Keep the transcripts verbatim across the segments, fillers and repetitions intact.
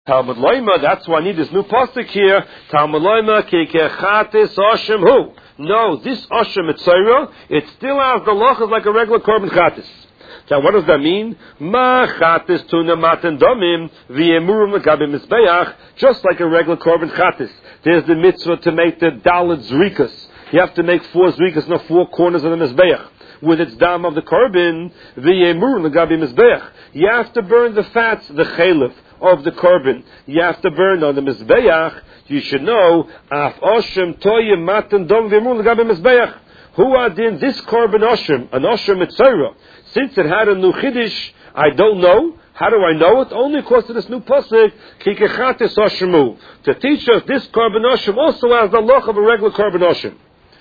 Talmud Loima, that's why I need this new pasuk here. Talmud Loima, Kekechatis Oshem Hu. No, this Oshem Mitzayra, it still has the lochas like a regular korban chatis. Now, what does that mean? Ma chatis tuna matan domim v'yemurim l'gabim mizbeach, just like a regular korban chatis. There's the mitzvah to make the dalet zrikas. You have to make four zrikas, not four corners of the mizbeach. With its dam of the korban, v'yemurim l'gabim mizbeach. You have to burn the fats, the chalif of the korban. You have to burn on the mizbeach. You should know, af oshem toyim matan dom v'yemurim l'gabim mizbeach. Who adin this korban oshem, an oshem mitzayra? Since it had a new chiddush, I don't know. How do I know it? Only because of this new pasuk, Kikechatis Oshemu, to teach us this korban oshem also has the loch of a regular korban oshem.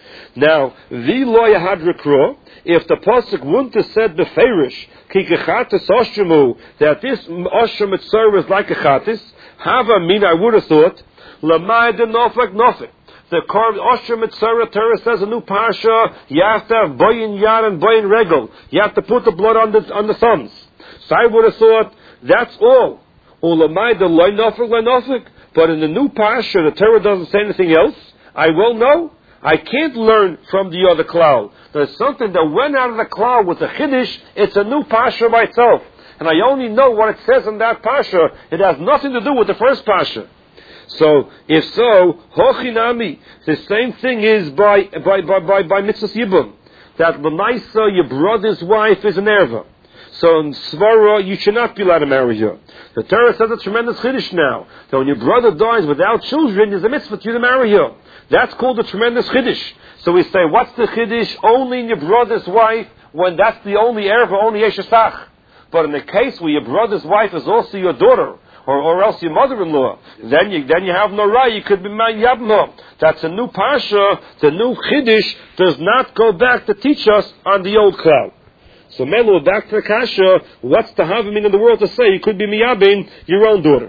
Now, the lo yahadrikro, if the pasuk wouldn't have said beferish Kikechatis Oshemu, that this oshem mitzayra is like a chatis, hava min, I would have thought, lamai de nofek nofek. The Korban Oshem Mitzayra Torah says a new parsha. You have to have boyin yad and boyin regel. You have to put the blood on the on the thumbs. So I would have thought that's all. Ulamai the loy nofik loy nofik. But in the new parsha, the Torah doesn't say anything else. I will know. I can't learn from the other cloud. There's something that went out of the cloud with the chiddush. It's a new parsha by itself, and I only know what it says in that parsha. It has nothing to do with the first parsha. So, if so, hochinami, the same thing is by by by by, by mitzvah yibum, that l'maisa, your brother's wife, is an erva. So in svara, you should not be allowed to marry her. The Torah says a tremendous chiddush now, that when your brother dies without children, there's a mitzvah for you to marry her. That's called a tremendous chiddush. So we say, what's the chiddush? Only in your brother's wife, when that's the only erva, only yeshasach. But in the case where your brother's wife is also your daughter, Or, or else your mother-in-law, then you then you have no right. You could be ma'yabno. That's a new parsha. The new chiddush does not go back to teach us on the old cloud. So Melu, back to the kasha. What's the havamim in the world to say? You could be miyabin your own daughter.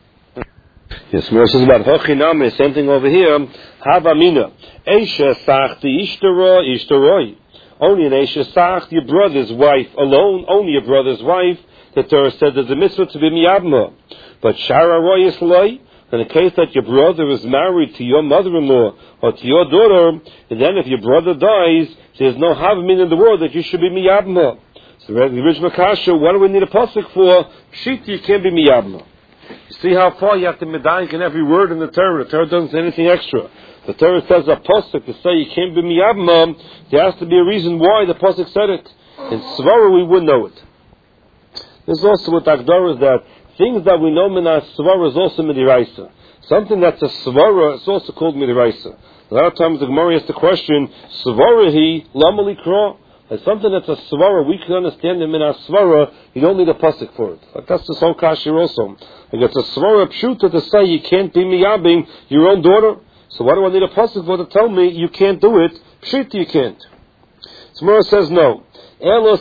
Yes, Moses says about hochiname. Same thing over here. Havamina eisha sachti ishtara ishtaroi. Only an eisha sach, your brother's wife alone. Only your brother's wife. The Torah said there's a mitzvah to be miyabma. But shara royis loy, in the case that your brother is married to your mother-in-law or to your daughter, and then if your brother dies, there's no havmin in the world that you should be miyabma. So the original kasha, what do we need a pasuk for? Pshita, you can't be miyabma. You see how far you have to medayik in every word in the Torah. The Torah doesn't say anything extra. The Torah says a pasuk to say you can't be miyabma. There has to be a reason why the pasuk said it. In svara we wouldn't know it. There's also with Agdara is that things that we know minas svara is also midiraisa. Something that's a svara is also called midiraisa. A lot of times the Gemara asks the question, svara hi lamali kra. Like something that's a svara, we can understand it minas svara. You don't need a pasuk for it. Like that's the whole kasha also. Like it's a svara pshuta to say you can't be miyabing your own daughter. So what do I need a pasuk for to tell me you can't do it? Pshuta you can't. So Gemara says no. No,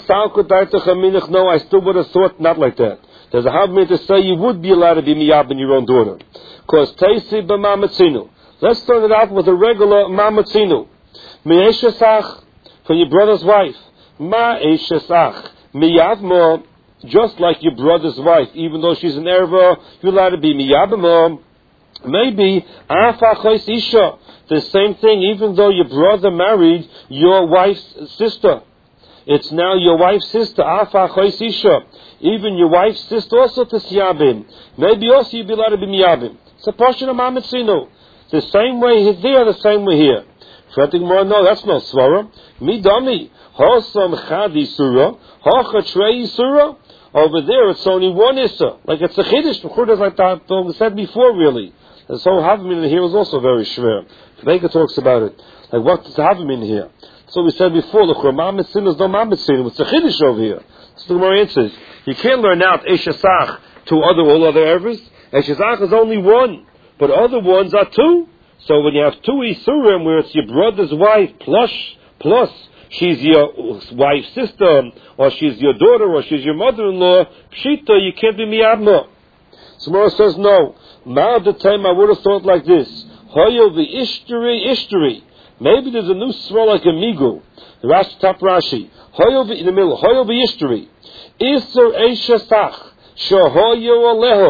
I still would have thought not like that. There's a havmin to say you would be allowed to be miyab in your own daughter. Because teisi b'mamatzinu. Let's start it out with a regular mamatzinu. Me'eshesach, for your brother's wife. Ma'eshesach. Miyavma, just like your brother's wife, even though she's an erva, you're allowed to be miyabma. Maybe afachos isha. The same thing, even though your brother married your wife's sister. It's now your wife's sister, Afa Choisisha. Even your wife's sister also to Siyabim. Maybe also you'd be allowed to be Miyabim. It's a portion of Mamitzinu. The same way there, the same way here. Fretting more, no, that's no Svara. Midami. Hosam Chadi Surah. Hocha Trei Surah. Over there, it's only one Issa. Like it's a Chiddush. B'chudas like I said before, really. The whole Havamim here is also very shver. Vega talks about it. Like what does Havamim here? So we said before, the Mamet Sin is no Mamet Sin. It's a Chiddush over here. So the Gemara answers, you can't learn out Eshesach to other all other ervers. Eshesach is only one, but other ones are two. So when you have two Isurim, where it's your brother's wife plus plus she's your wife's sister, or she's your daughter, or she's your mother-in-law, Pshita, you can't be miyabma. So Gemara says no. Ma'ad the time I would have thought like this: Hoyo the Ishtari Ishtari. Maybe there's a new swirl like a migu. The Rashi, top Rashi. Hoyo in the middle. Hoyo v'yishtari. Isur eishasach. Shohoyo aleho.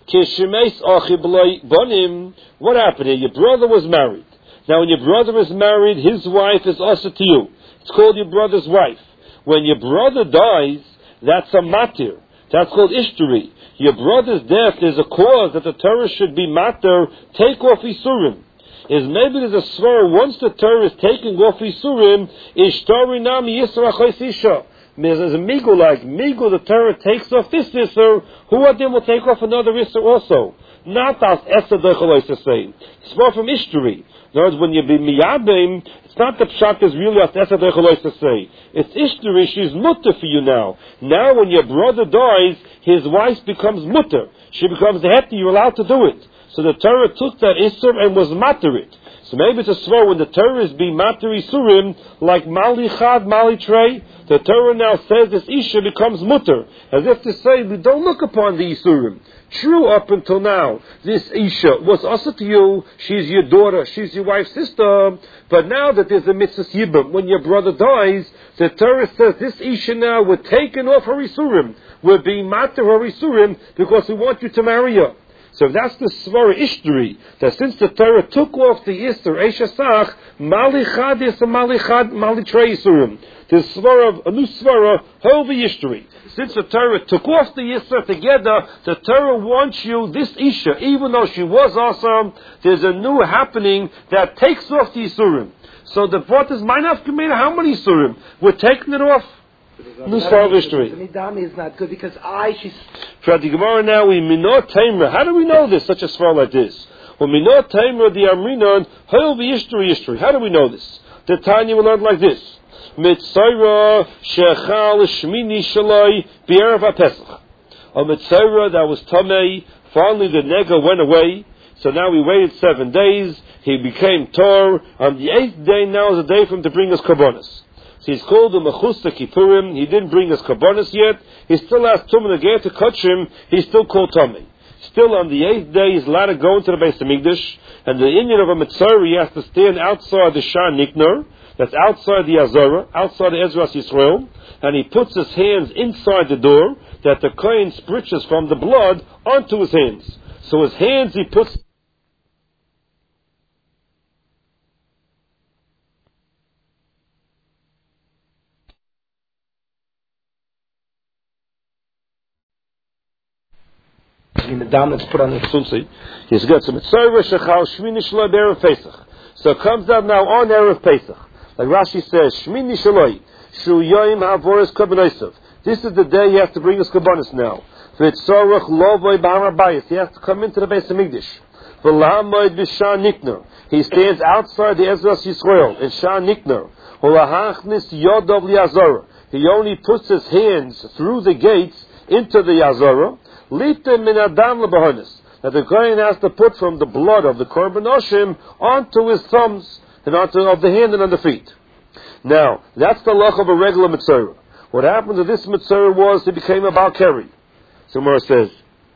What happened here? Your brother was married. Now when your brother is married, his wife is also to you. It's called your brother's wife. When your brother dies, that's a matir. That's called ishturi. Your brother's death is a cause that the Torah should be matir, take off isurim. Is maybe there's a svar, once the Torah is taking off isurim, ishtari nami yisra chayis isha. There's a migul like, migul, the Torah takes off this isser, who then will take off another isser also. Not as Esther Dechalois to say. It's far from ishturi. In other words, when you be miyabim, it's not the pshat is really as Esther Dechalois to say. It's ishturi, she's mutter for you now. Now when your brother dies, his wife becomes mutter. She becomes the heti, you're allowed to do it. So the Torah took that isser and was matter it. So maybe it's a svar when the Torah is being matter isurim, like mali chad, mali trey, the Torah now says this isha becomes mutter, as if to say, we don't look upon the isurim. True, up until now, this isha was also to you, she's your daughter, she's your wife's sister, but now that there's a mitzvah yibam, when your brother dies, the Torah says this isha now, we're taking off her isurim, we're being matter her isurim, because we want you to marry her. So that's the svara ishturi, that since the Torah took off the Yisr, Eshasach, Mali Chad is a Mali Chad, Mali Trei Yisurim. The svara of, a new svara, Hov Ishturi. Since the Torah took off the Yisr together, the Torah wants you, this Isha, even though she was awesome, there's a new happening that takes off the Yisurim. So the thought is, Ma'anav Kamena, how many Yisurim? We're taking it off. New style of history. The midami is not good because I, she's... For the Gemara now, we minot taimra. How do we know this, such a svar like this? Well, minot taimra, the amrinon, hayol v'yishturi yishturi. How do we know this? The Tanya will learn like this. Mitzayra shechal shmini shaloi b'erev ha-pesach. A mitzayra that was tamei, finally the nega went away, so now we waited seven days, he became tor. On the eighth day, now is the day for him to bring us karbonos. So he's called the Mechusta Kippurim. He didn't bring us Karbonos yet. He still has Tum and again to catch him. He's still called Tomei. Still on the eighth day, he's allowed to go into the Beis Hamikdash. And the Indian of a Mitzvah, he has to stand outside the Shah Nikner. That's outside the Azara, outside the Ezras Yisrael. And he puts his hands inside the door, that the Kohen spritches from the blood onto his hands. So his hands he puts... in the dam that's put on the Sunsi. He's got some Mitzvah Shechal Shmini Shaloi Erev Pesach. So it comes out now on Erev Pesach. Like Rashi says, Shmini Shaloi Shu Yoim Havoris Kabbanosov. This is the day he has to bring his Kabbanos now. V'tzorach Lovoi B'Har Bayis. He has to come into the Beis Hamikdash. V'lahamoid B'Shah Nikner. He stands outside the Ezras Yisrael in Shah Nikner. V'lahachnis Yodov Li'Azara. He only puts his hands through the gates into the Azara. Lita min adam lebahonis, that the Kohen has to put from the blood of the Korban Oshim onto his thumbs and onto of the hand and on the feet. Now, that's the luck of a regular mitzvah. What happened to this mitzvah was he became a Baal Keri. So Gemara says,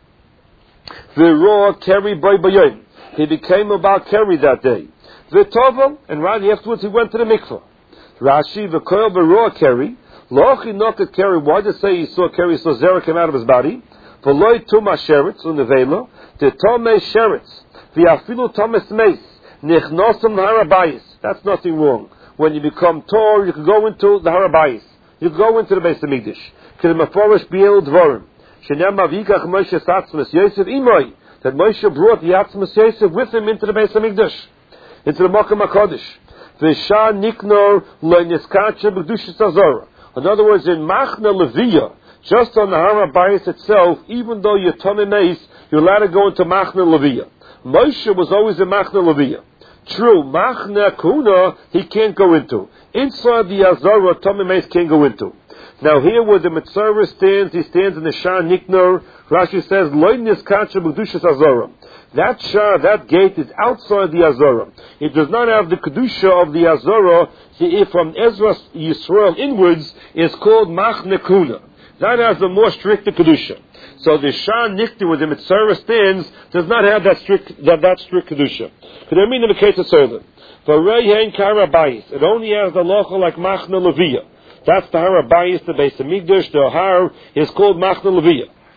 V'roa Keri by Bayoim. He became a Baal Keri that day. V'tovel, and right afterwards he went to the mikvah. Rashi, V'koil V'roa Keri, Lochi Nokat Keri. Why did it say he saw Keri, he saw Zerah came out of his body? V'loi tuma sheretz unevela, the tomei sheretz, v'afilu tomes meis, nichnosam harabayis. That's nothing wrong. When you become tor, you can go into the harabayis. You can go into the Beis Hamikdash. K'lemaforish biel dvorim. Shenem avikach Moshe satzmas Yosef imoi. That Moshe brought the atzmas Yosef with him into the Beis Hamikdash, into the Mokem HaKodesh. V'shah niknor lo niskacha b'kedushas Azara. In other words, in Machna Leviyah, just on the Har HaBayis itself, even though you're Tomei Meis, you're allowed to go into Machna Leviyah. Moshe was always in Machna Leviyah. True, Machna Kuna, he can't go into. Inside the Azara, Tomei Meis can't go into. Now here where the Mitzvah stands, he stands in the Shah Nikner. Rashi says, Lo niskacha b'kedushas Azara. That Shah, that gate is outside the Azara. It does not have the Kedusha of the Azara. From Ezra Yisrael inwards is called Machna Kuna. That has a more strict Kedusha. So the Shah Nikti, where the Mitzvah stands, does not have that strict that, that strict Kedusha. But I mean in the case of Solim. For Reyhen Karabayis, it only has the locha like Machna Leviyah. That's the Har HaBayis, the Beis Hamikdash, the Har is called Machna Leviyah.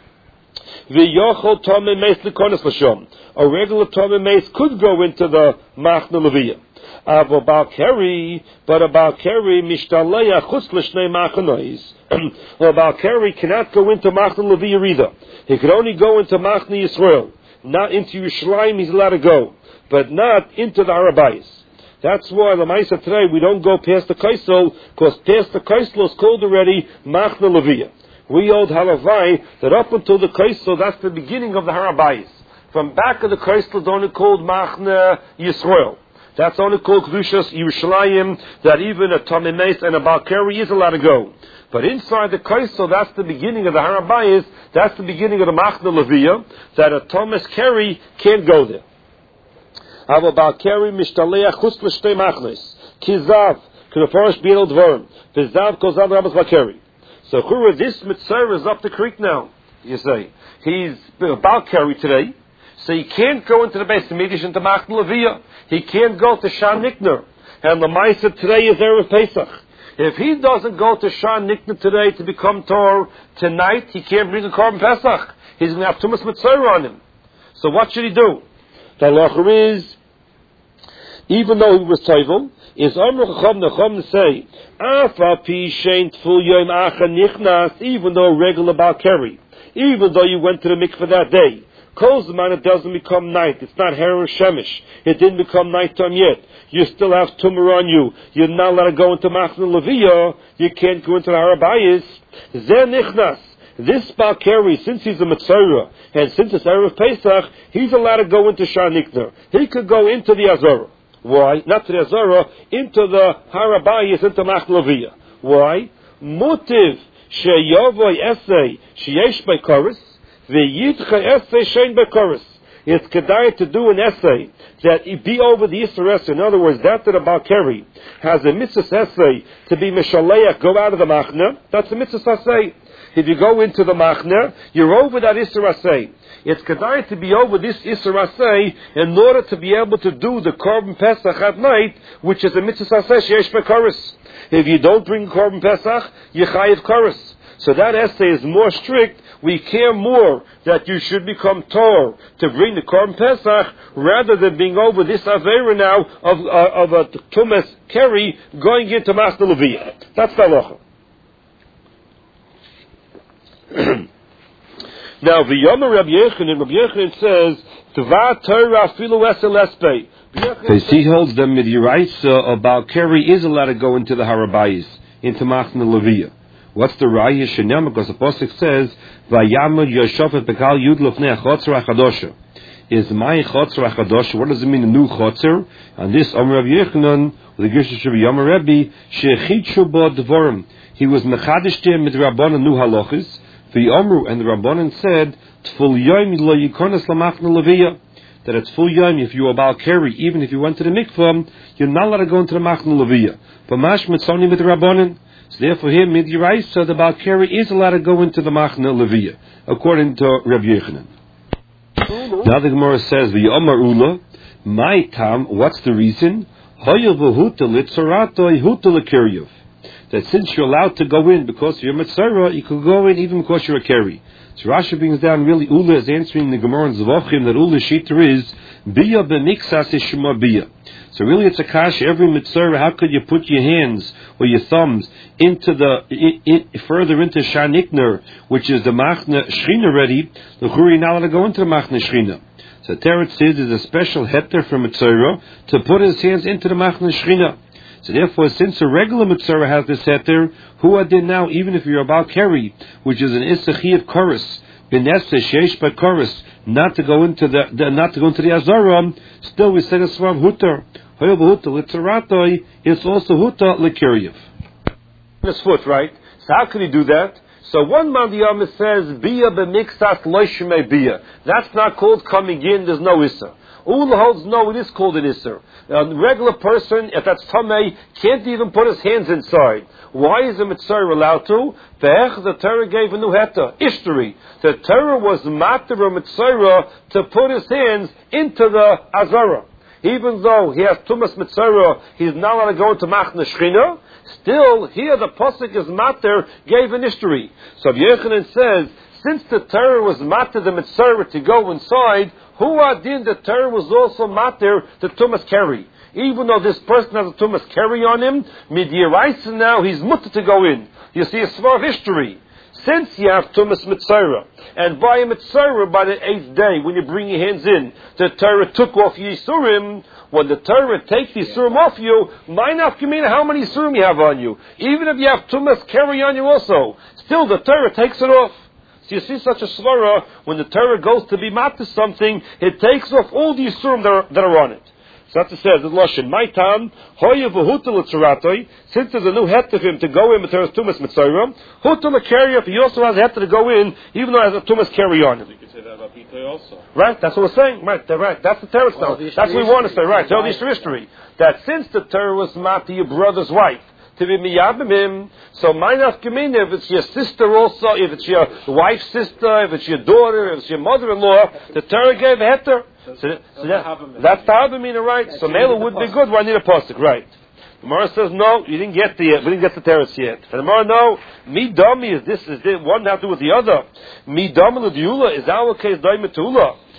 V'yochol Tomei Meis Likonis L'Shom. A regular Tomei Meis could go into the Machna Leviyah. Avo Baal Keri, but a Baal Keri Mishtaleya Chutz L'Shnei Machanois. Well, Baal Keri cannot go into Machna Leviyah either. He could only go into Machna Yisrael. Not into Yerushalayim he's allowed to go, but not into the Arabayis. That's why the Maisa today we don't go past the Kaisel, because past the Kaisel is called already Machna Leviyah. We hold Halavai that up until the Kaisel, that's the beginning of the Harabayis. From back of the Kaisel, it's only called Machna Yisrael. That's only called Kedushas Yerushalayim, that even a Tomei Meis and a Baal Keri is allowed to go. But inside the Kaisel, that's the beginning of the Harabayis, that's the beginning of the Machna Leviyah, that a Thomas Keri can't go there. Ava Baal Keri Mishtaleach Chutz L'Shtei Machnos. Kizav, Knefarish Biel Dvorim. Vizav Kozav Rabbas Baal Keri. So Chura, this mitzvah is up the creek now, you say. He's Baal Keri today, so he can't go into the Beis Hamikdash into Machna Leviyah. He can't go to Shan Nikner. And the Maisa today is Erev Pesach. If he doesn't go to Shan Nikner today to become Torah tonight, he can't bring a Korban Pesach. He's going to have too much mitzvah on him. So what should he do? The halacha is, even though he was Toivel, is Amr Chacham Nacham to say, Afa pi shein tful yom acha nichnas, even though regular Baal Keri, even though you went to the mikveh that day, Kol Zman it doesn't become night. It's not Hera Shemish. It didn't become nighttime yet. You still have tumor on you. You're not allowed to go into Machna Leviyah. You can't go into the Harabayis. Zeh nichnas. This Baal Keri, since he's a Mitzorah, and since it's Erev Pesach, he's allowed to go into Shan Nikner. He could go into the Azorah. Why? Not to the Azorah, into the Harabayis, into Machna Leviyah. Why? Motiv sheyovoy esei sheyesh by chorus. It's kedai to do an essay that it be over the Yisra. In other words, that that a Baal Keri has a mitzvah essay to be Mishaleach, go out of the Machna. That's a mitzvah essay. If you go into the Machna, you're over that Yisra essay. It's kedai to be over this Yisra essay in order to be able to do the Korban Pesach at night, which is a mitzvah essay sheyesh b'koros. If you don't bring Korban Pesach, you chayiv koros. So that essay is more strict. We care more that you should become Torah to bring the Korban Pesach rather than being over this Aveira now of uh, of a Tumas Keri going into Machna Leviyah. That's the halacha. Now, the Yom Rabbi Yechanan, Rabbi Yechanan says, Tva Torah afilu esel espe. Because he holds them with Yeraisa of Baal Keri is allowed to go into the Harabayis, into Machna Leviyah. What's the raya shenyam? Because the pasuk says, "Vayamud Yoshafet Bekal Yud Lefnei Chotzer Hachadosha." Is my Chotzer Hachadosha? What does it mean, a new Chotzer? And this Amar Rabbi Yechanan, the Gershon Shvi Yom Rebbe, Shechitzhu Bo Dvorim. He was mechadish them with Rabbanan new halachis. The Amru and the Rabbanan said, "Tful Yom Lo Yikonas LaMachna Leviyah." That it's full yom if you are Baal Keri, even if you went to the mikvah, you're not allowed to go into the Machna Leviyah. But Mashma it's only with the Rabbanan. So therefore here, Mid Yeraisa, the Baal Keri is allowed to go into the Machna Leviyah, according to Rabbi Yechanan. Now the Gemara says, V'yomar Ula, my tam, what's the reason? Hoyel v'huta litzorato huta l'kiryuv. That since you're allowed to go in because you're Mitzorah, you could go in even because you're a Keri. So Rashi brings down really Ula is answering the Gemara in Zvachim that Ula Shita is Biyah b'mixas is Shema Biyah. So really it's a kasha, every Mitzorah, how could you put your hands or your thumbs into the, in, in, further into Shan Nikner, which is the Machna Shechina already, the Churi now allowed to go into the Machna Shechina. So Teretz says there's a special heter for Mitzorah to put his hands into the Machna Shechina. So therefore, since a regular Mitzorah has this heter, who are there now, even if you're a Baal Keri, which is an Issachie of Chorus, B'nesa Sheish by Chorus, not to go into the, the not to go into the Azara, still we say the Swav Hutar. Hoyel Hutar Litzaratoi, it's also Hutar L'Kiryev. His foot, right? So how can he do that? So one Mandiyama says, Biyah b'mixas loishmei biyah. That's not called coming in, there's no Issa. Ula holds no, it is called an Isser. A regular person, if that's Tamei, can't even put his hands inside. Why is the Mitzorah allowed to? The Torah gave a new heta, Ishtari. The Torah was matter of Mitzorah to put his hands into the Azara. Even though he has Tumas Mitzorah, he's not allowed to go into Machna Shechina. Still, here the Pasuk is matter, gave an Ishtari. So Yechanan says, since the Torah was matter the Mitzvah to go inside, who adin the Torah was also matter the Tumas Keri. Even though this person has a Tumas Keri on him, Midyaraisa now he's mutter to go in. You see a small history. Since you have Tumas Mitzvah, and by a Mitzvah, by the eighth day, when you bring your hands in, the Torah took off Yisurim. When the Torah takes the Yisurim off you, mind not mean how many Yisurim you have on you. Even if you have Tumas Keri on you also, still the Torah takes it off. So you see such a svara, when the Torah goes to be mat to something, it takes off all the Yisurim that are, that are on it. So that's what it says, the Lashon, my tam, hoye v'hutel l'tzaratoi, since there's a new het of him to go in, but there's tumas mitzayra, hutel l'keri up, he also has a het to go in, even though it has a tumas keri on him. You could say that about Pitoi also. Right, that's what we're saying, right, they're right, that's the Torah now, that's what we want to say, right, tell the history, that since the Torah was mat to your brother's wife, to be miyabim him, so minaf gemein, if it's your sister also, if it's your wife's sister, if it's your daughter, if it's your mother-in-law, the Torah gave a heter. So, so that, that's the Havamina, right? So Mela would be good. Why need a pasuk, right? The Gemara says no. You didn't get the we didn't get the teretz yet. And the Gemara no. Mi dami is this is this one have to do with the other. Mi dami l'diula is our case daimetula.